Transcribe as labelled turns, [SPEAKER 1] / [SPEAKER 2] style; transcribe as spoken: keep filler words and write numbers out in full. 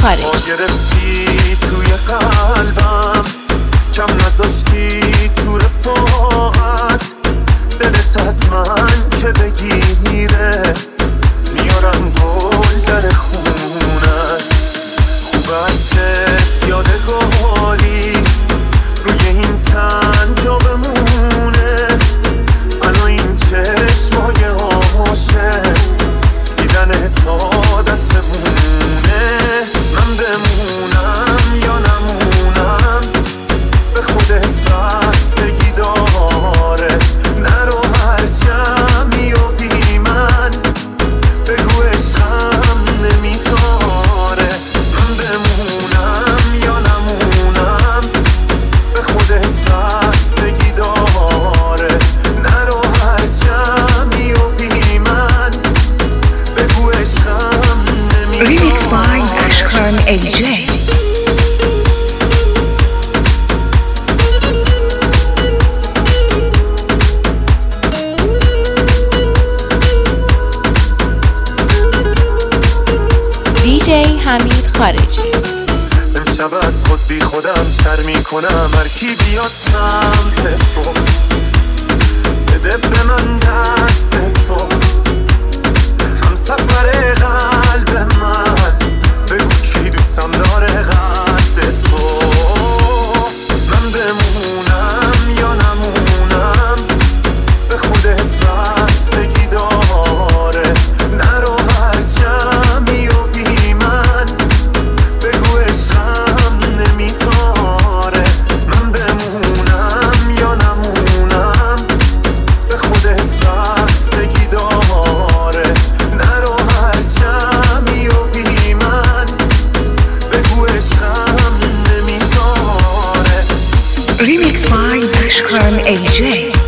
[SPEAKER 1] خارجی.
[SPEAKER 2] گرفتی توی قلبم، کم نذاشتی تو رفاقت، دلت از من که بگیره میارم گل در خونت. خوب ازت یادگاری روی این تن جا بمونه، منو این چشمای عاشق دیدن عادت مونه. من بمونم یا نمونم به خودت بستگی داره، نرو هر جمعی و بی من بگو عشقم نمیذاره. من بمونم یا نمونم به خودت بستگی داره، نرو هر جمعی و بی من بگو عشقم نمیذاره.
[SPEAKER 1] Remix by Ashkan ای جی. دی جی حمید خارجی.
[SPEAKER 2] امشب از خود بی خودم شرمی کنم، هر کی بیاد سمت تو بده به من دست تو، هم سفر قلب من بگو کی دوستم داره قد تو. من بمونم یا نمونم به خودت بستگی داره، نرو هر جمعی و بی من بگو عشقم نمیذاره. من بمونم یا نمونم به خودت بستگی داره، نرو هر جمعی و بی من بگو عشقم نمیذاره.
[SPEAKER 1] Remix by Ashkan ای جی.